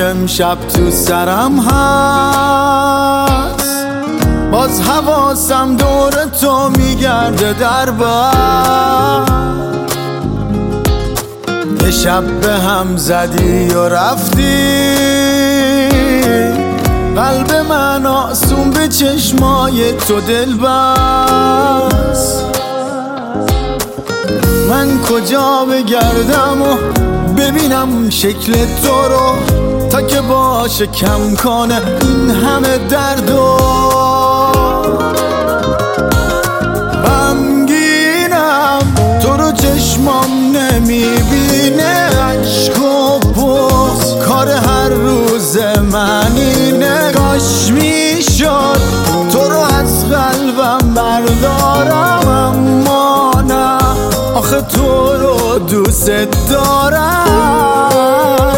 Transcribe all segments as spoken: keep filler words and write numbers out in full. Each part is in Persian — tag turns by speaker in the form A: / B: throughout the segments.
A: امشب تو سرم هست، باز حواسم دور تو میگرده در بر. یه شب به هم زدی و رفتی، قلب من آسون به چشمای تو دل بست. من کجا بگردم و ببینم شکل تو رو، تا که باشه کم کنه این همه درد و غمگینم. تو رو چشمام نمیبینه، عشق و بغض کار هر روز من اینه. کاش میشد تو رو از قلبم بردارم، اما نه، آخه تو رو دوست دارم.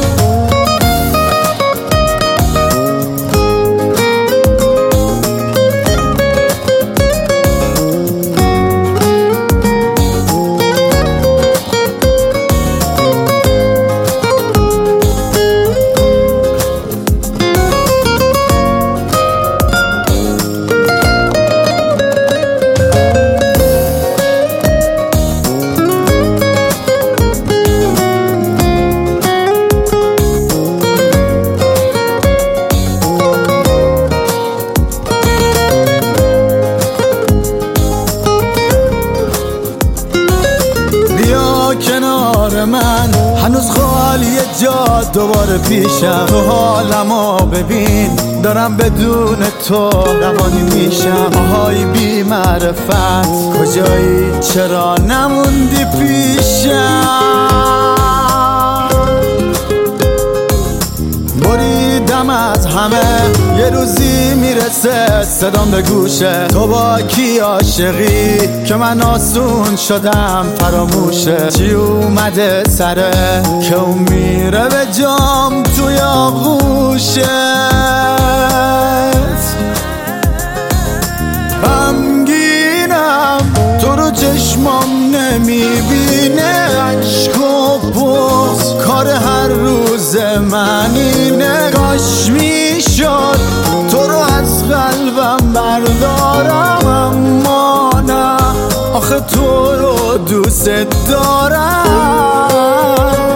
A: کنار من هنوز خالی جا، دوباره پیشم. تو حالمو ببین، دارم بدون تو روانی میشم. آهای بی معرفت کجایی، چرا نموندی پیشم؟ بریدم از همه، یه روزی میرسه صدام به گوشه. تو با کی عاشقی که من آسون شدم فراموشه؟ چی اومده سره که اون میره به جام توی آغوشت؟ غمگینم تو رو چشمام نمیبینه، عشق و بغض کار هر روز من اینه. کاش میشد تو رو از قلبم بردارم، اما نه، آخه تو رو دوست دارم.